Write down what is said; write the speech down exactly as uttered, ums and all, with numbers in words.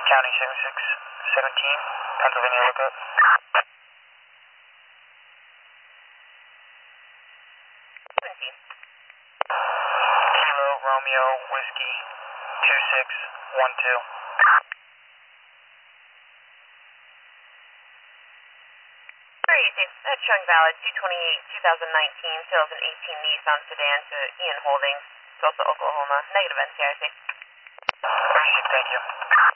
County seven six seventeen, Pennsylvania lookup. seventeen. Kilo Romeo Whiskey two six one two. That's showing valid two twenty-eight twenty nineteen, sales an eighteen Nissan sedan to Ian Holdings, Tulsa, Oklahoma. Negative N C I C. Thank you.